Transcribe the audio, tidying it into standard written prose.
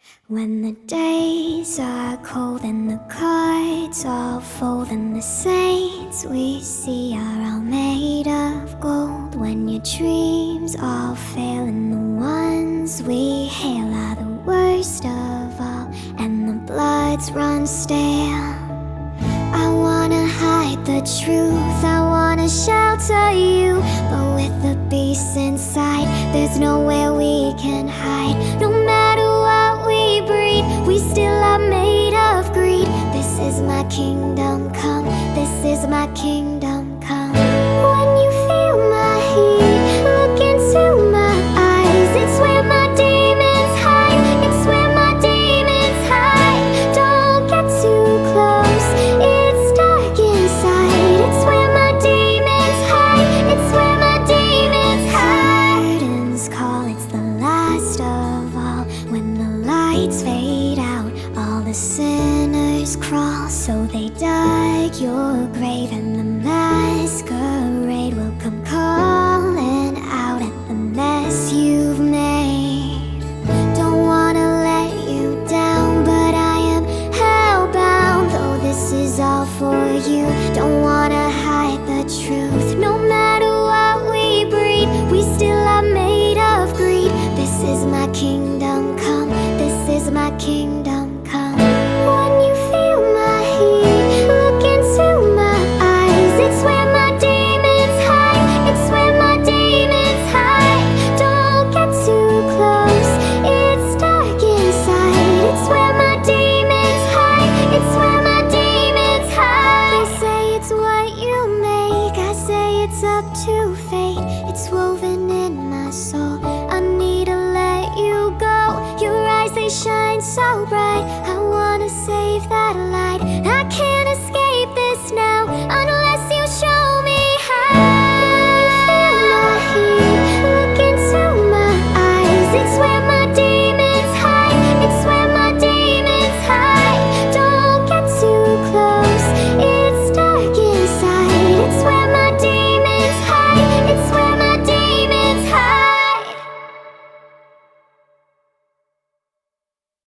When the days are cold and the cards all fold and the saints we see are all made of gold, when your dreams all fail and the ones we hail are the worst of all and the bloods run stale, I wanna hide the truth, I wanna shelter you, but with the beast inside, there's nowhere we can hide. No matter what we breed, we still are made of greed. This is my kingdom come, this is my kingdom come. When you feel my heat, look into my eyes. It's where my demons hide, it's where my demons hide. Don't get too close, it's dark inside. It's where my demons hide, it's where my demons hide. Curtains call, it's the last of all. When the lights fade out, all the sinners crawl. So they dug your grave and the masquerade will come calling out at the mess you've made. Don't wanna let you down, but I am hellbound. Though this is all for you, don't wanna hide the truth. No matter what we breed, we still are made of greed. This is my kingdom come, this is my kingdom come. When you feel my heat, look into my eyes. It's where my demons hide, it's where my demons hide. Don't get too close, it's dark inside. It's where my demons hide, it's where my demons hide. They say it's what you make, I say it's up to fate. It's woven in my soul, I need to let you go. Your eyes, they shine so bright, I wanna save that light.